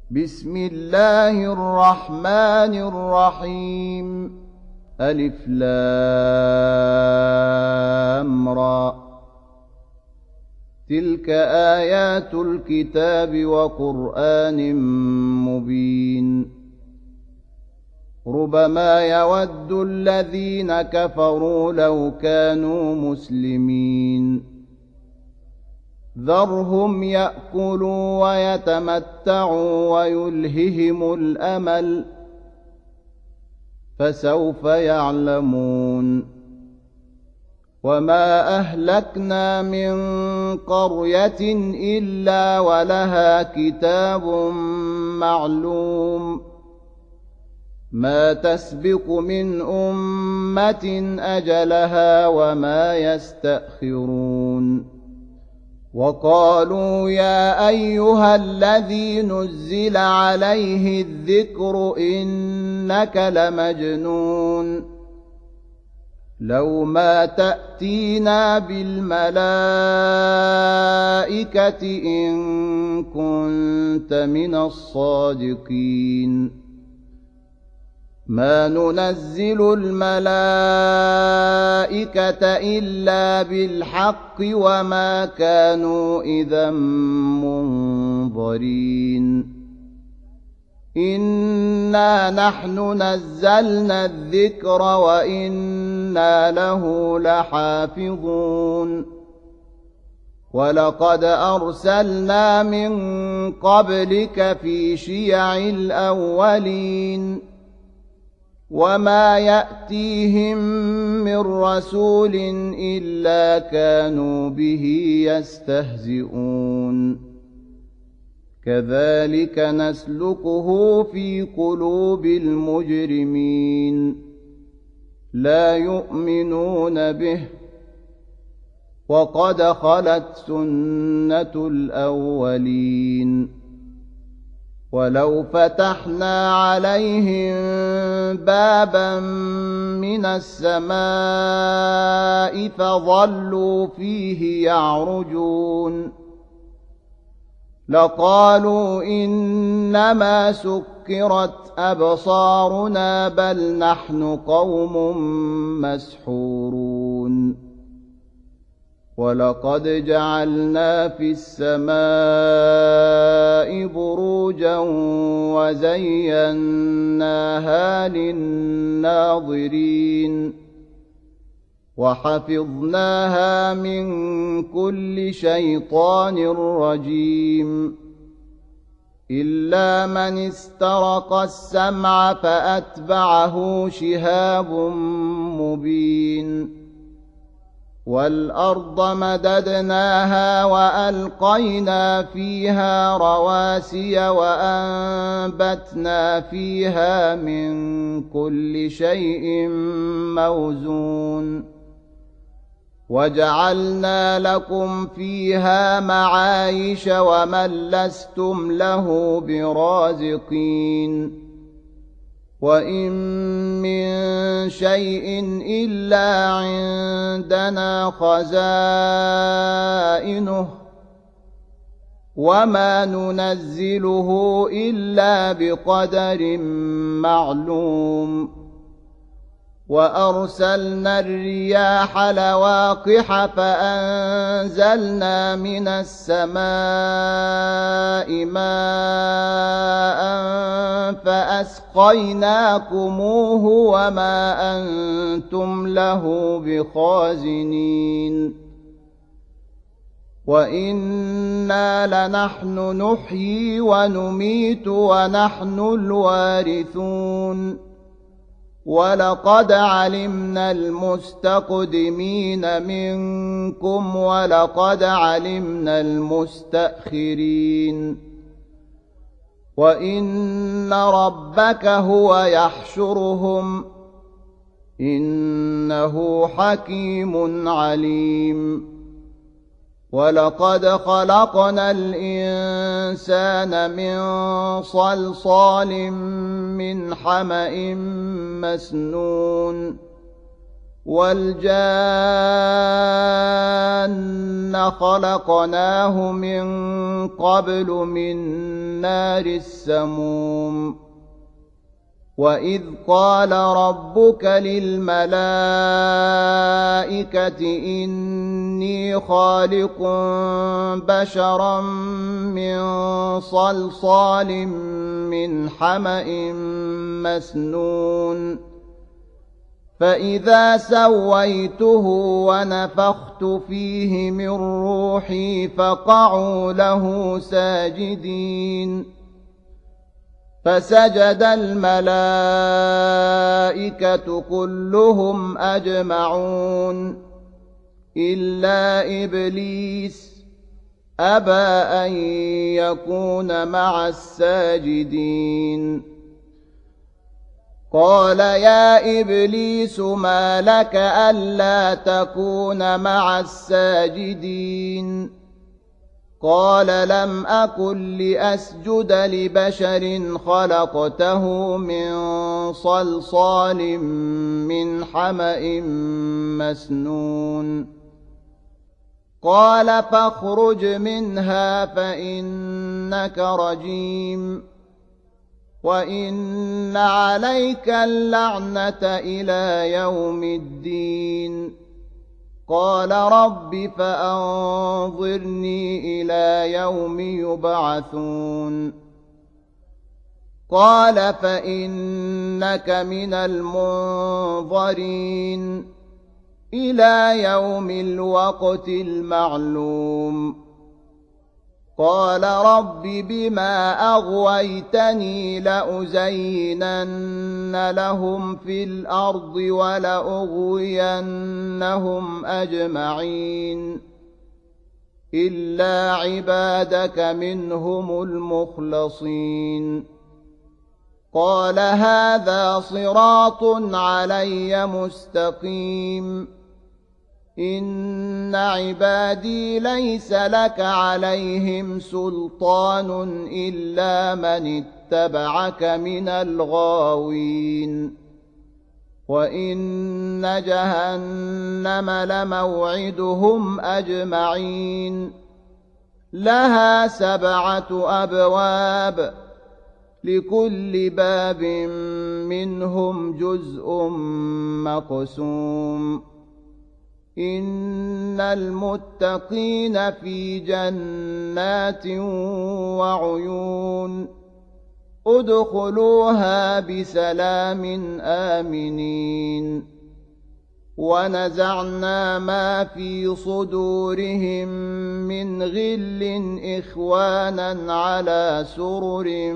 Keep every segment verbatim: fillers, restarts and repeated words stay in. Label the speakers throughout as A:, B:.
A: بسم الله الرحمن الرحيم ألف لام را تلك آيات الكتاب وقرآن مبين ربما يود الذين كفروا لو كانوا مسلمين ذرهم يأكلوا ويتمتعوا ويلههم الأمل فسوف يعلمون وما أهلكنا من قرية إلا ولها كتاب معلوم ما تسبق من أمة أجلها وما يستأخرون وقالوا يا أيها الذي نزل عليه الذكر إنك لمجنون لو ما تأتينا بالملائكة إن كنت من الصادقين ما ننزل الملائكة إلا بالحق وما كانوا إذا منظرين إنا نحن نزلنا الذكر وإنا له لحافظون ولقد أرسلنا من قبلك في شيع الأولين وما يأتيهم من رسول إلا كانوا به يستهزئون كذلك نسلكه في قلوب المجرمين لا يؤمنون به وقد خلت سنة الأولين ولو فتحنا عليهم بابا من السماء فظلوا فيه يعرجون لقالوا إنما سكرت أبصارنا بل نحن قوم مسحورون ولقد جعلنا في السماء بروجا وزيناها للناظرين وحفظناها من كل شيطان رجيم إلا من استرق السمع فأتبعه شهاب مبين والأرض مددناها وألقينا فيها رواسي وأنبتنا فيها من كل شيء موزون وجعلنا لكم فيها معايش ومن لستم له برازقين وإن من شيء إلا عندنا خزائنه وما ننزله إلا بقدر معلوم وأرسلنا الرياح لواقح فأنزلنا من السماء ماء فأسقيناكموه وما أنتم له بخازنين وإنا لنحن نحيي ونميت ونحن الوارثون ولقد علمنا المستقدمين منكم ولقد علمنا المستأخرين وإن ربك هو يحشرهم إنه حكيم عليم ولقد خلقنا الإنسان من صلصال من حمأ مسنون والجان خلقناه من قبل من نار السموم وإذ قال ربك للملائكة إني خالق بشرا من صلصال من حمأ مسنون فإذا سويته ونفخت فيه من روحي فقعوا له ساجدين فسجد الملائكة كلهم أجمعون إلا إبليس أبى أن يكون مع الساجدين قال يا إبليس ما لك ألا تكون مع الساجدين قال لم أكن لأسجد لبشر خلقته من صلصال من حمأ مسنون قال فاخرج منها فإنك رجيم وإن عليك اللعنة إلى يوم الدين قال رب فأنظرني إلى يوم يبعثون قال فإنك من المنظرين إلى يوم الوقت المعلوم قال رب بما أغويتني لأزينن لهم في الأرض ولأغوينهم أجمعين إلا عبادك منهم المخلصين قال هذا صراط علي مستقيم إن عبادي ليس لك عليهم سلطان إلا من اتبعك من الغاوين وإن جهنم لموعدهم أجمعين لها سبعة أبواب لكل باب منهم جزء مقسوم إن المتقين في جنات وعيون ادخلوها بسلام آمنين ونزعنا ما في صدورهم من غل إخوانا على سرر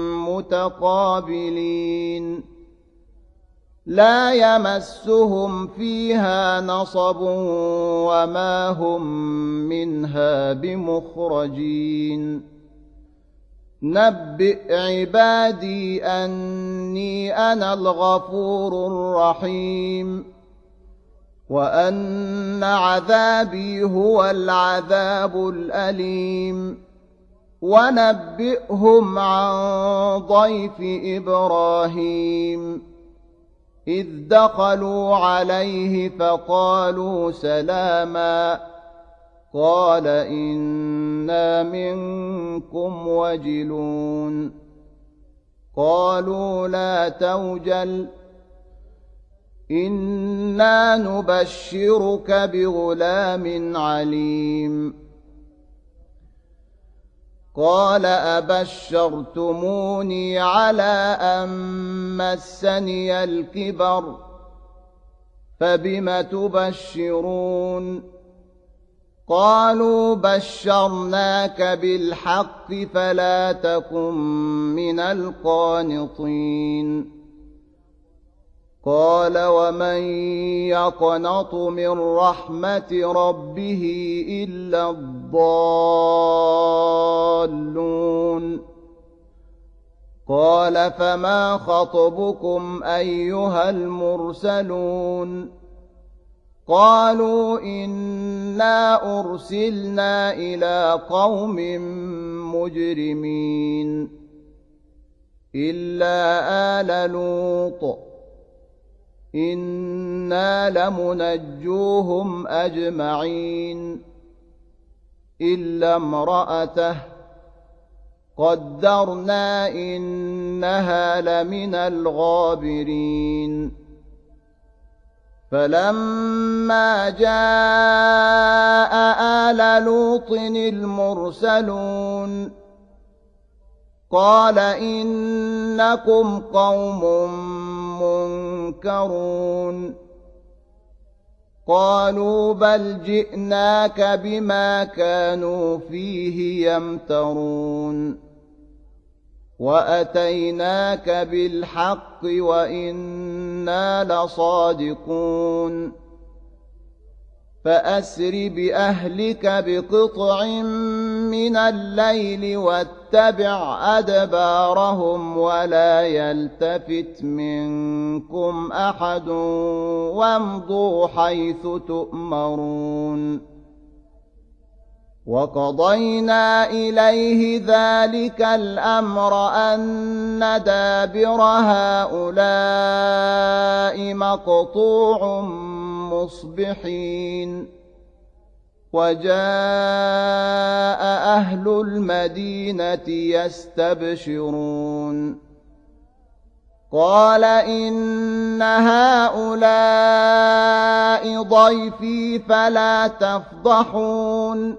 A: متقابلين لا يمسهم فيها نصب وما هم منها بمخرجين نبئ عبادي أني أنا الغفور الرحيم وأن عذابي هو العذاب الأليم ونبئهم عن ضيف إبراهيم إذ دخلوا عليه فقالوا سلاما قال إنا منكم وجلون قالوا لا توجل إنا نبشرك بغلام عليم قال أبشرتموني على أن مسني الكبر فبم تبشرون قالوا بشرناك بالحق فلا تكن من القانطين قال ومن يقنط من رحمة ربه إلا الضالون قال فما خطبكم أيها المرسلون قالوا إنا أرسلنا إلى قوم مجرمين إلا آل لوط إنا لمنجوهم أجمعين إلا امرأته قدرنا إنها لمن الغابرين فلما جاء آل لوط المرسلون قال إنكم قوم منكرون قالوا بل جئناك بما كانوا فيه يمترون وأتيناك بالحق وإنا لصادقون فأسر بأهلك بقطع من الليل واتبع أدبارهم ولا يلتفت منكم أحد وامضوا حيث تؤمرون وقضينا إليه ذلك الأمر أن دابر هؤلاء مقطوع مصبحين وجاء أهل المدينة يستبشرون قال إن هؤلاء ضيفي فلا تفضحون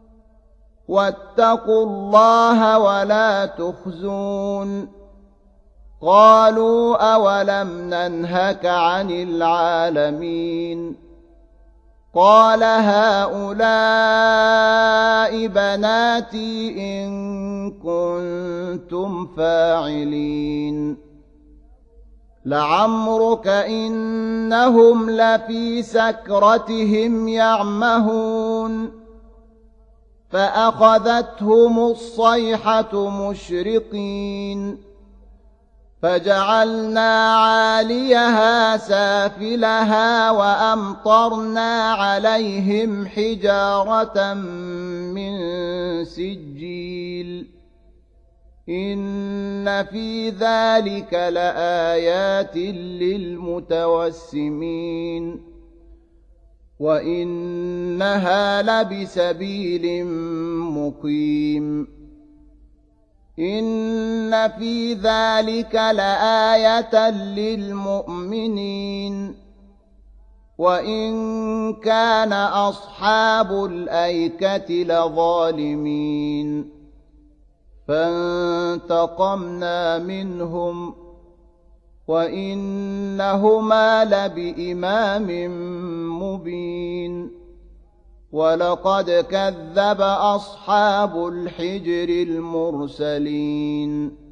A: واتقوا الله ولا تخزون قالوا أولم ننهك عن العالمين قال هؤلاء بناتي إن كنتم فاعلين لعمرك إنهم لفي سكرتهم يعمهون فأخذتهم الصيحة مشرقين فجعلنا عاليها سافلها وأمطرنا عليهم حجارة من سجيل إن في ذلك لآيات للمتوسمين وإنها لبسبيل مقيم إن في ذلك لآية للمؤمنين وإن كان أصحاب الأيكة لظالمين فانتقمنا منهم وإنهما لبإمام مبين ولقد كذب أصحاب الحجر المرسلين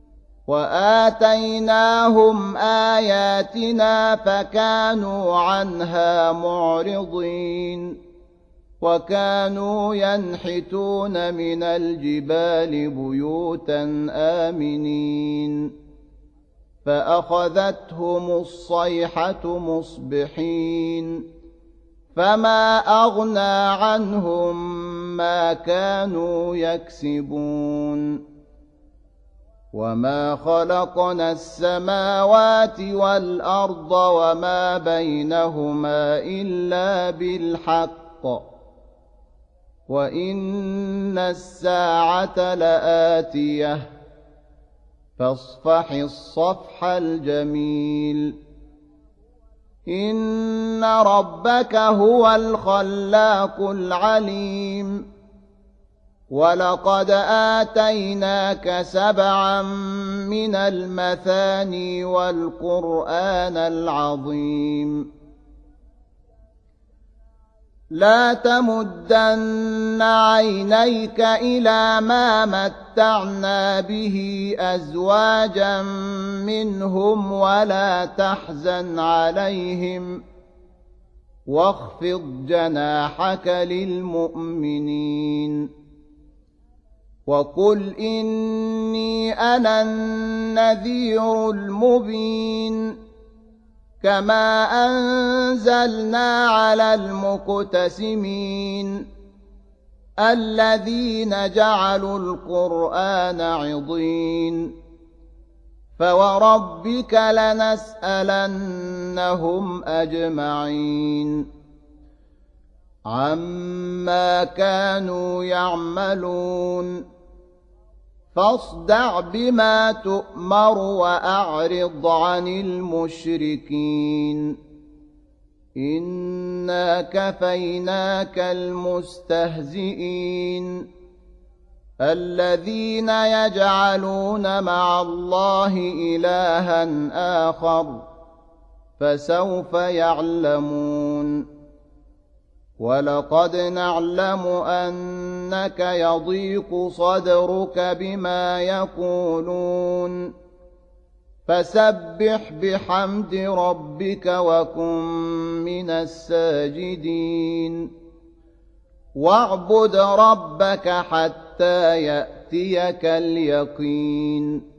A: وآتيناهم آياتنا فكانوا عنها معرضين وكانوا ينحتون من الجبال بيوتا آمنين فأخذتهم الصيحة مصبحين فما أغنى عنهم ما كانوا يكسبون وما خلقنا السماوات والأرض وما بينهما إلا بالحق وإن الساعة لآتية فاصفح الصفح الجميل إن ربك هو الخلاق العليم ولقد آتيناك سبعا من المثاني والقرآن العظيم لا تمدن عينيك إلى ما متعنا به أزواجا منهم ولا تحزن عليهم واخفض جناحك للمؤمنين وقل إني أنا النذير المبين كما أنزلنا على المقتسمين الذين جعلوا القرآن عضين فوربك لنسألنهم أجمعين عما كانوا يعملون فاصدع بما تؤمر وأعرض عن المشركين إنا كفيناك المستهزئين الذين يجعلون مع الله إلها آخر فسوف يعلمون ولقد نعلم أنك يضيق صدرك بما يقولون فسبح بحمد ربك وكن من الساجدين واعبد ربك حتى يأتيك اليقين